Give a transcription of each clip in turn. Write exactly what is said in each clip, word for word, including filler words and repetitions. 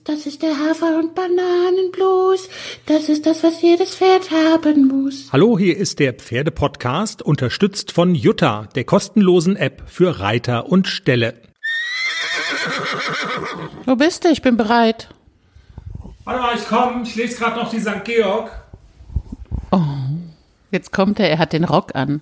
Das ist der Hafer- und Bananenblues. Das ist das, was jedes Pferd haben muss. Hallo, hier ist der Pferde-Podcast, unterstützt von Jutta, der kostenlosen App für Reiter und Ställe. Wo bist du? Ich bin bereit. Warte mal, ich komme. Ich lese gerade noch die Sankt Georg. Oh, jetzt kommt er. Er hat den Rock an.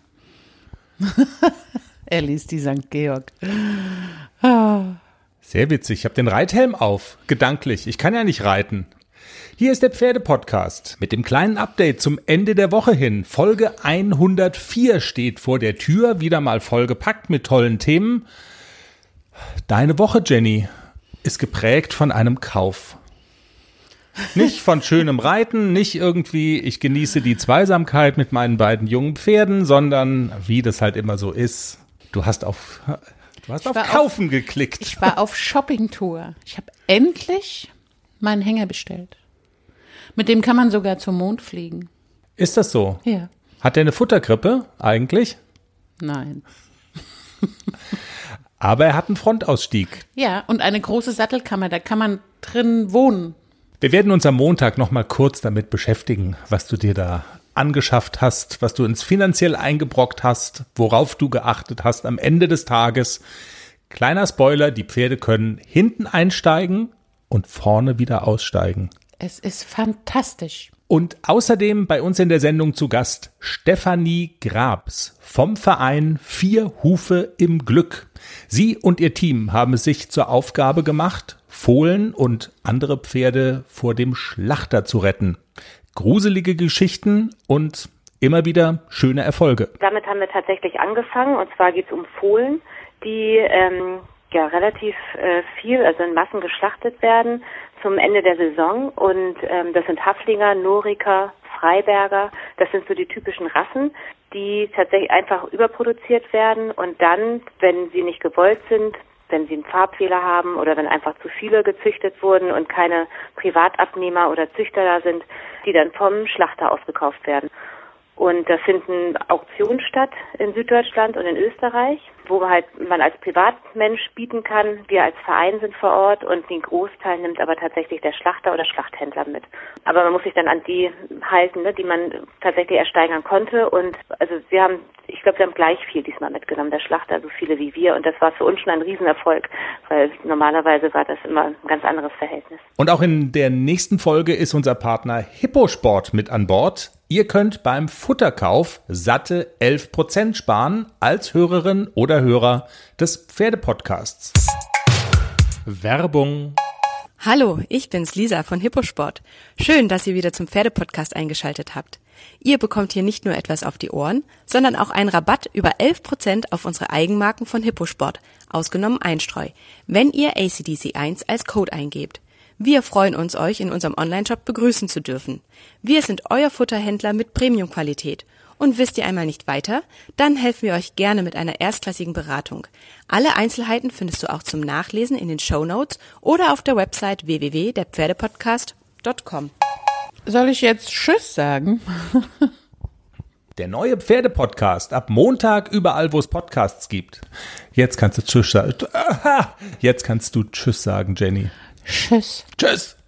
Er liest die Sankt Georg. Ah. Sehr witzig. Ich habe den Reithelm auf. Gedanklich. Ich kann ja nicht reiten. Hier ist der Pferde-Podcast mit dem kleinen Update zum Ende der Woche hin. Folge hundertvier steht vor der Tür. Wieder mal vollgepackt mit tollen Themen. Deine Woche, Jenny, ist geprägt von einem Kauf. Nicht von schönem Reiten, nicht irgendwie, ich genieße die Zweisamkeit mit meinen beiden jungen Pferden, sondern wie das halt immer so ist. Du hast auf... Du hast auf Kaufen auf, geklickt. Ich war auf Shoppingtour. Ich habe endlich meinen Hänger bestellt. Mit dem kann man sogar zum Mond fliegen. Ist das so? Ja. Hat der eine Futtergrippe eigentlich? Nein. Aber er hat einen Frontausstieg. Ja, und eine große Sattelkammer, da kann man drin wohnen. Wir werden uns am Montag noch mal kurz damit beschäftigen, was du dir da angeschafft hast, was du ins finanziell eingebrockt hast, worauf du geachtet hast am Ende des Tages. Kleiner Spoiler, die Pferde können hinten einsteigen und vorne wieder aussteigen. Es ist fantastisch. Und außerdem bei uns in der Sendung zu Gast Stefanie Grabs vom Verein Vier Hufe im Glück. Sie und ihr Team haben es sich zur Aufgabe gemacht, Fohlen und andere Pferde vor dem Schlachter zu retten. Gruselige Geschichten und immer wieder schöne Erfolge. Damit haben wir tatsächlich angefangen, und zwar geht es um Fohlen, die ähm, ja relativ äh, viel, also in Massen geschlachtet werden zum Ende der Saison. Und ähm, das sind Haflinger, Noriker, Freiberger. Das sind so die typischen Rassen, die tatsächlich einfach überproduziert werden und dann, wenn sie nicht gewollt sind, wenn sie einen Farbfehler haben oder wenn einfach zu viele gezüchtet wurden und keine Privatabnehmer oder Züchter da sind, die dann vom Schlachter ausgekauft werden. Und da finden Auktionen statt in Süddeutschland und in Österreich, wo halt man als Privatmensch bieten kann. Wir als Verein sind vor Ort und den Großteil nimmt aber tatsächlich der Schlachter oder Schlachthändler mit. Aber man muss sich dann an die halten, ne, die man tatsächlich ersteigern konnte. Und also wir haben, ich glaube, wir haben gleich viel diesmal mitgenommen, der Schlachter, so viele wie wir. Und das war für uns schon ein Riesenerfolg, weil normalerweise war das immer ein ganz anderes Verhältnis. Und auch in der nächsten Folge ist unser Partner Hipposport mit an Bord. Ihr könnt beim Futterkauf satte elf Prozent sparen als Hörerin oder Hörer des Pferdepodcasts. Werbung. Hallo, ich bin's Lisa von Hipposport. Schön, dass ihr wieder zum Pferdepodcast eingeschaltet habt. Ihr bekommt hier nicht nur etwas auf die Ohren, sondern auch einen Rabatt über elf Prozent auf unsere Eigenmarken von Hipposport, ausgenommen Einstreu, wenn ihr A C D C eins als Code eingebt. Wir freuen uns, euch in unserem Onlineshop begrüßen zu dürfen. Wir sind euer Futterhändler mit Premium-Qualität. Und wisst ihr einmal nicht weiter? Dann helfen wir euch gerne mit einer erstklassigen Beratung. Alle Einzelheiten findest du auch zum Nachlesen in den Shownotes oder auf der Website w w w punkt der pferdepodcast punkt com. Soll ich jetzt Tschüss sagen? Der neue Pferdepodcast ab Montag überall, wo es Podcasts gibt. Jetzt kannst du Tschüss sagen. Jetzt kannst du Tschüss sagen, Jenny. Tschüss. Tschüss.